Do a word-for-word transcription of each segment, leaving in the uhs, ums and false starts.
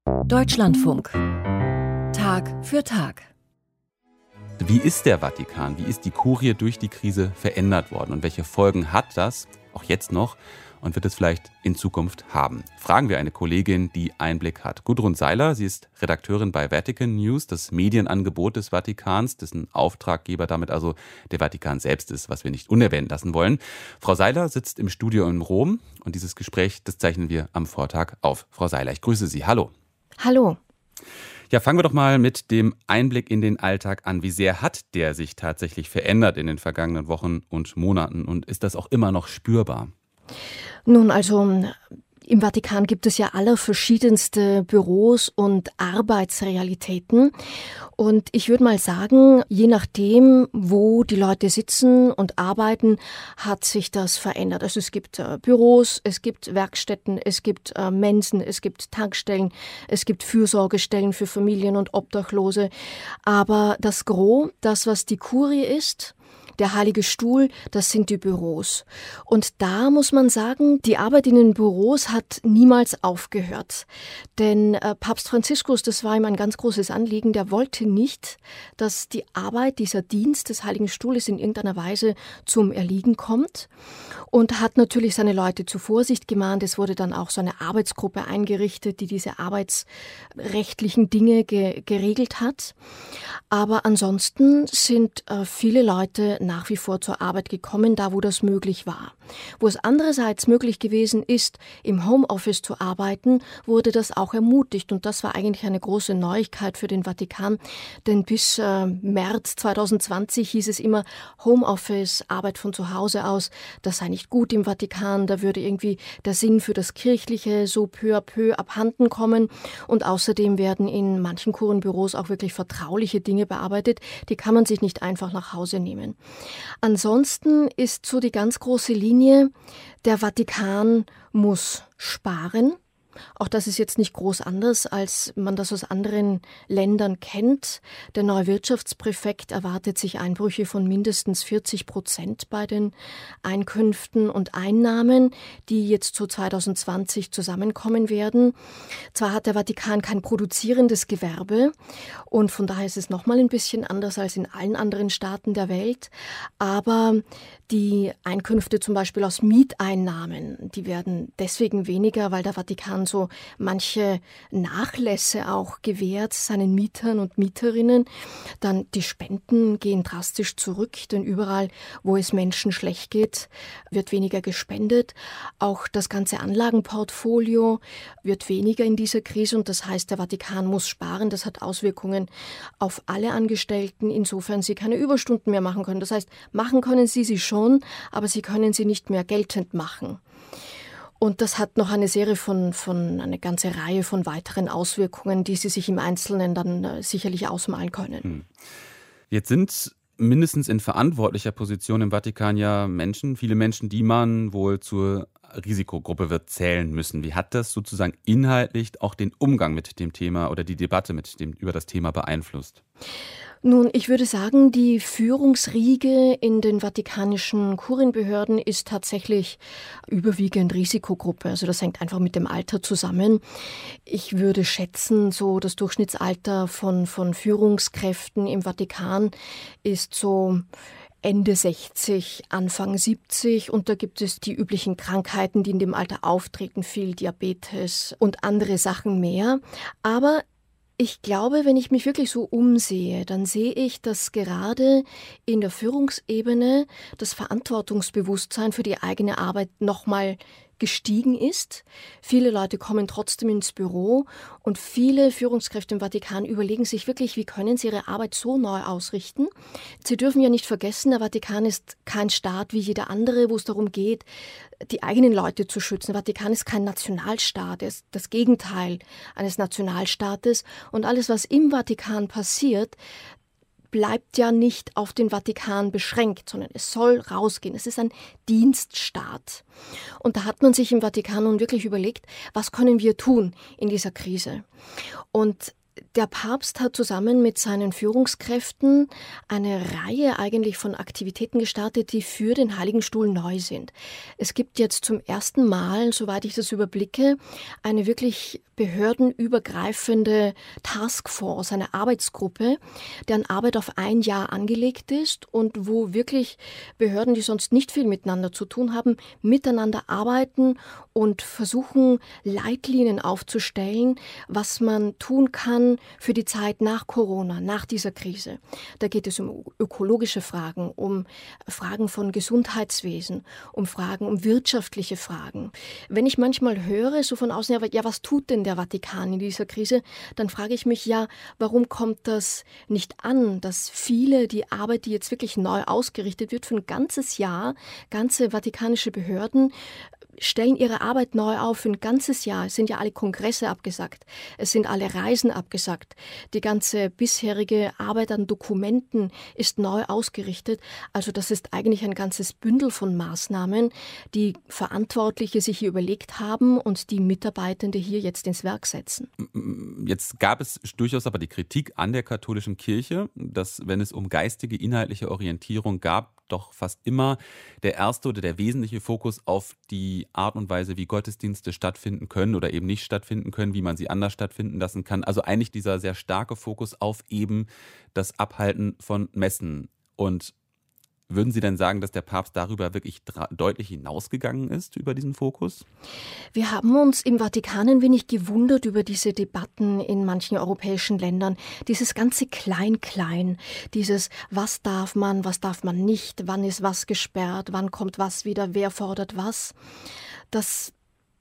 Deutschlandfunk. Tag für Tag. Wie ist der Vatikan? Wie ist die Kurie durch die Krise verändert worden? Und welche Folgen hat das, auch jetzt noch, und wird es vielleicht in Zukunft haben? Fragen wir eine Kollegin, die Einblick hat. Gudrun Seiler, sie ist Redakteurin bei Vatican News, das Medienangebot des Vatikans, dessen Auftraggeber damit also der Vatikan selbst ist, was wir nicht unerwähnt lassen wollen. Frau Seiler sitzt im Studio in Rom und dieses Gespräch, das zeichnen wir am Vortag auf. Frau Seiler, ich grüße Sie. Hallo. Hallo. Ja, fangen wir doch mal mit dem Einblick in den Alltag an. Wie sehr hat der sich tatsächlich verändert in den vergangenen Wochen und Monaten? Und ist das auch immer noch spürbar? Nun, also im Vatikan gibt es ja allerverschiedenste Büros und Arbeitsrealitäten. Und ich würde mal sagen, je nachdem, wo die Leute sitzen und arbeiten, hat sich das verändert. Also es gibt äh, Büros, es gibt Werkstätten, es gibt äh, Mensen, es gibt Tankstellen, es gibt Fürsorgestellen für Familien und Obdachlose. Aber das Gros, das, was die Kurie ist, der Heilige Stuhl, das sind die Büros. Und da muss man sagen, die Arbeit in den Büros hat niemals aufgehört. Denn äh, Papst Franziskus, das war ihm ein ganz großes Anliegen, der wollte nicht, dass die Arbeit, dieser Dienst des Heiligen Stuhles in irgendeiner Weise zum Erliegen kommt. Und hat natürlich seine Leute zur Vorsicht gemahnt. Es wurde dann auch so eine Arbeitsgruppe eingerichtet, die diese arbeitsrechtlichen Dinge ge- geregelt hat. Aber ansonsten sind äh, viele Leute nach wie vor zur Arbeit gekommen, da wo das möglich war. Wo es andererseits möglich gewesen ist, im Homeoffice zu arbeiten, wurde das auch ermutigt. Und das war eigentlich eine große Neuigkeit für den Vatikan. Denn bis äh, März zwanzig zwanzig hieß es immer, Homeoffice, Arbeit von zu Hause aus, das sei nicht gut im Vatikan. Da würde irgendwie der Sinn für das Kirchliche so peu à peu abhanden kommen. Und außerdem werden in manchen Kurienbüros auch wirklich vertrauliche Dinge bearbeitet. Die kann man sich nicht einfach nach Hause nehmen. Ansonsten ist so die ganz große Linie, der Vatikan muss sparen. Auch das ist jetzt nicht groß anders, als man das aus anderen Ländern kennt. Der neue Wirtschaftspräfekt erwartet sich Einbrüche von mindestens vierzig Prozent bei den Einkünften und Einnahmen, die jetzt zu zwanzig zwanzig zusammenkommen werden. Zwar hat der Vatikan kein produzierendes Gewerbe und von daher ist es nochmal ein bisschen anders als in allen anderen Staaten der Welt, aber die Einkünfte zum Beispiel aus Mieteinnahmen, die werden deswegen weniger, weil der Vatikan so manche Nachlässe auch gewährt seinen Mietern und Mieterinnen. Dann die Spenden gehen drastisch zurück, denn überall, wo es Menschen schlecht geht, wird weniger gespendet. Auch das ganze Anlagenportfolio wird weniger in dieser Krise und das heißt, der Vatikan muss sparen. Das hat Auswirkungen auf alle Angestellten, insofern sie keine Überstunden mehr machen können. Das heißt, machen können sie sie schon, aber sie können sie nicht mehr geltend machen. Und das hat noch eine Serie von, von, eine ganze Reihe von weiteren Auswirkungen, die Sie sich im Einzelnen dann äh, sicherlich ausmalen können. Jetzt sind mindestens in verantwortlicher Position im Vatikan ja Menschen, viele Menschen, die man wohl zur Risikogruppe wird zählen müssen. Wie hat das sozusagen inhaltlich auch den Umgang mit dem Thema oder die Debatte mit dem, über das Thema beeinflusst? Nun, ich würde sagen, die Führungsriege in den vatikanischen Kurienbehörden ist tatsächlich überwiegend Risikogruppe. Also das hängt einfach mit dem Alter zusammen. Ich würde schätzen, so das Durchschnittsalter von, von Führungskräften im Vatikan ist so Ende sechzig, Anfang siebzig und da gibt es die üblichen Krankheiten, die in dem Alter auftreten, viel Diabetes und andere Sachen mehr. Aber ich glaube, wenn ich mich wirklich so umsehe, dann sehe ich, dass gerade in der Führungsebene das Verantwortungsbewusstsein für die eigene Arbeit nochmal gestiegen ist. Viele Leute kommen trotzdem ins Büro und viele Führungskräfte im Vatikan überlegen sich wirklich, wie können sie ihre Arbeit so neu ausrichten. Sie dürfen ja nicht vergessen, der Vatikan ist kein Staat wie jeder andere, wo es darum geht, die eigenen Leute zu schützen. Der Vatikan ist kein Nationalstaat, er ist das Gegenteil eines Nationalstaates. Und alles, was im Vatikan passiert, bleibt ja nicht auf den Vatikan beschränkt, sondern es soll rausgehen. Es ist ein Dienststaat. Und da hat man sich im Vatikan nun wirklich überlegt, was können wir tun in dieser Krise? Und Der Papst hat zusammen mit seinen Führungskräften eine Reihe eigentlich von Aktivitäten gestartet, die für den Heiligen Stuhl neu sind. Es gibt jetzt zum ersten Mal, soweit ich das überblicke, eine wirklich behördenübergreifende Taskforce, eine Arbeitsgruppe, deren Arbeit auf ein Jahr angelegt ist und wo wirklich Behörden, die sonst nicht viel miteinander zu tun haben, miteinander arbeiten und versuchen, Leitlinien aufzustellen, was man tun kann für die Zeit nach Corona, nach dieser Krise. Da geht es um ökologische Fragen, um Fragen von Gesundheitswesen, um Fragen, um wirtschaftliche Fragen. Wenn ich manchmal höre, so von außen, ja, was tut denn der Vatikan in dieser Krise, dann frage ich mich ja, warum kommt das nicht an, dass viele die Arbeit, die jetzt wirklich neu ausgerichtet wird, für ein ganzes Jahr, ganze vatikanische Behörden stellen ihre Arbeit neu auf für ein ganzes Jahr. Es sind ja alle Kongresse abgesagt, es sind alle Reisen abgesagt. Die ganze bisherige Arbeit an Dokumenten ist neu ausgerichtet. Also das ist eigentlich ein ganzes Bündel von Maßnahmen, die Verantwortliche sich hier überlegt haben und die Mitarbeitende hier jetzt ins Werk setzen. Jetzt gab es durchaus aber die Kritik an der katholischen Kirche, dass, wenn es um geistige, inhaltliche Orientierung gab, doch fast immer der erste oder der wesentliche Fokus auf die Art und Weise, wie Gottesdienste stattfinden können oder eben nicht stattfinden können, wie man sie anders stattfinden lassen kann. Also eigentlich dieser sehr starke Fokus auf eben das Abhalten von Messen. Und würden Sie denn sagen, dass der Papst darüber wirklich deutlich hinausgegangen ist, über diesen Fokus? Wir haben uns im Vatikan ein wenig gewundert über diese Debatten in manchen europäischen Ländern. Dieses ganze Klein-Klein, dieses was darf man, was darf man nicht, wann ist was gesperrt, wann kommt was wieder, wer fordert was. Das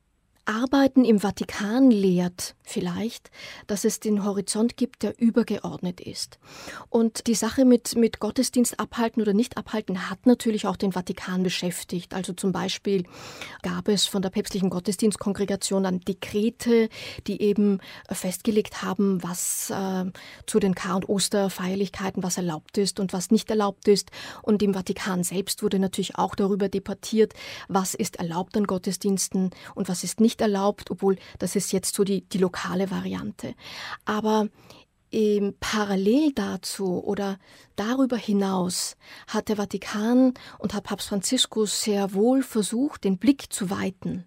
Arbeiten im Vatikan lehrt vielleicht, dass es den Horizont gibt, der übergeordnet ist. Und die Sache mit, mit Gottesdienst abhalten oder nicht abhalten hat natürlich auch den Vatikan beschäftigt. Also zum Beispiel gab es von der päpstlichen Gottesdienstkongregation dann Dekrete, die eben festgelegt haben, was äh, zu den Kar- und Osterfeierlichkeiten, was erlaubt ist und was nicht erlaubt ist. Und im Vatikan selbst wurde natürlich auch darüber debattiert, was ist erlaubt an Gottesdiensten und was ist nicht erlaubt, obwohl das ist jetzt so die, die lokale Variante. Aber ähm, parallel dazu oder darüber hinaus hat der Vatikan und hat Papst Franziskus sehr wohl versucht, den Blick zu weiten.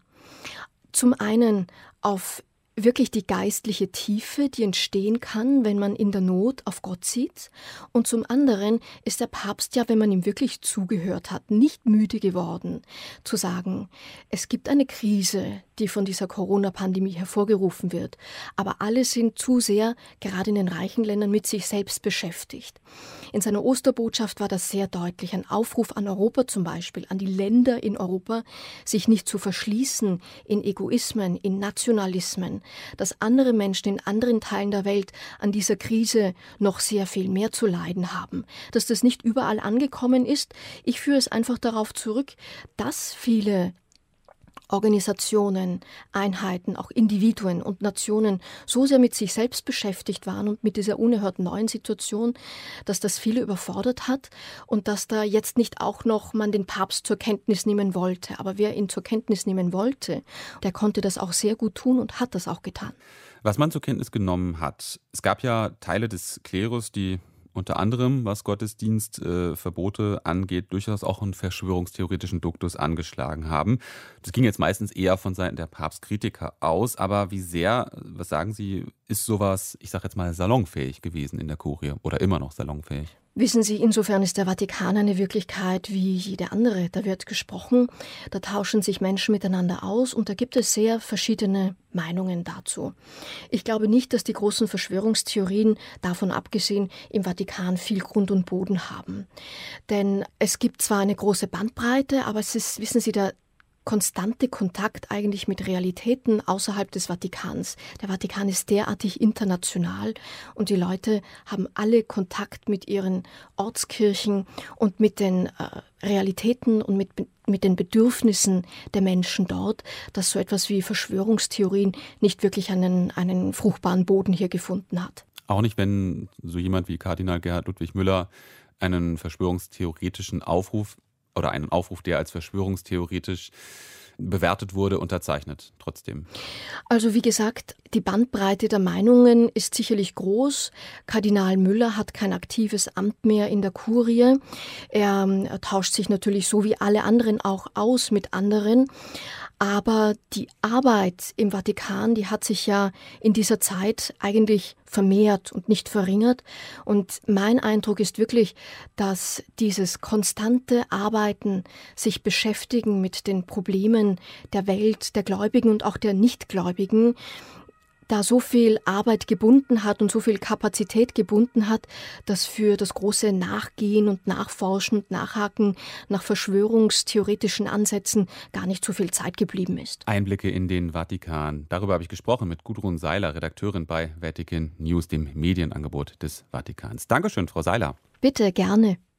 Zum einen auf wirklich die geistliche Tiefe, die entstehen kann, wenn man in der Not auf Gott sieht. Und zum anderen ist der Papst ja, wenn man ihm wirklich zugehört hat, nicht müde geworden, zu sagen, es gibt eine Krise, die von dieser Corona-Pandemie hervorgerufen wird. Aber alle sind zu sehr, gerade in den reichen Ländern, mit sich selbst beschäftigt. In seiner Osterbotschaft war das sehr deutlich. Ein Aufruf an Europa zum Beispiel, an die Länder in Europa, sich nicht zu verschließen in Egoismen, in Nationalismen, dass andere Menschen in anderen Teilen der Welt an dieser Krise noch sehr viel mehr zu leiden haben, dass das nicht überall angekommen ist. Ich führe es einfach darauf zurück, dass viele Organisationen, Einheiten, auch Individuen und Nationen so sehr mit sich selbst beschäftigt waren und mit dieser unerhört neuen Situation, dass das viele überfordert hat und dass da jetzt nicht auch noch man den Papst zur Kenntnis nehmen wollte. Aber wer ihn zur Kenntnis nehmen wollte, der konnte das auch sehr gut tun und hat das auch getan. Was man zur Kenntnis genommen hat, es gab ja Teile des Klerus, die unter anderem, was Gottesdienstverbote äh, angeht, durchaus auch einen verschwörungstheoretischen Duktus angeschlagen haben. Das ging jetzt meistens eher von Seiten der Papstkritiker aus, aber wie sehr, was sagen Sie, ist sowas, ich sage jetzt mal, salonfähig gewesen in der Kurie oder immer noch salonfähig? Wissen Sie, insofern ist der Vatikan eine Wirklichkeit wie jede andere. Da wird gesprochen, da tauschen sich Menschen miteinander aus und da gibt es sehr verschiedene Meinungen dazu. Ich glaube nicht, dass die großen Verschwörungstheorien, davon abgesehen, im Vatikan viel Grund und Boden haben. Denn es gibt zwar eine große Bandbreite, aber es ist, wissen Sie, der konstante Kontakt eigentlich mit Realitäten außerhalb des Vatikans. Der Vatikan ist derartig international und die Leute haben alle Kontakt mit ihren Ortskirchen und mit den äh, Realitäten und mit, mit den Bedürfnissen der Menschen dort, dass so etwas wie Verschwörungstheorien nicht wirklich einen, einen fruchtbaren Boden hier gefunden hat. Auch nicht, wenn so jemand wie Kardinal Gerhard Ludwig Müller einen verschwörungstheoretischen Aufruf oder einen Aufruf, der als verschwörungstheoretisch bewertet wurde, unterzeichnet trotzdem? Also wie gesagt, die Bandbreite der Meinungen ist sicherlich groß. Kardinal Müller hat kein aktives Amt mehr in der Kurie. Er, er tauscht sich natürlich so wie alle anderen auch aus mit anderen. Aber die Arbeit im Vatikan, die hat sich ja in dieser Zeit eigentlich vermehrt und nicht verringert. Und mein Eindruck ist wirklich, dass dieses konstante Arbeiten, sich beschäftigen mit den Problemen der Welt, der Gläubigen und auch der Nichtgläubigen, da so viel Arbeit gebunden hat und so viel Kapazität gebunden hat, dass für das große Nachgehen und Nachforschen und Nachhaken nach verschwörungstheoretischen Ansätzen gar nicht so viel Zeit geblieben ist. Einblicke in den Vatikan. Darüber habe ich gesprochen mit Gudrun Seiler, Redakteurin bei Vatican News, dem Medienangebot des Vatikans. Dankeschön, Frau Seiler. Bitte, gerne.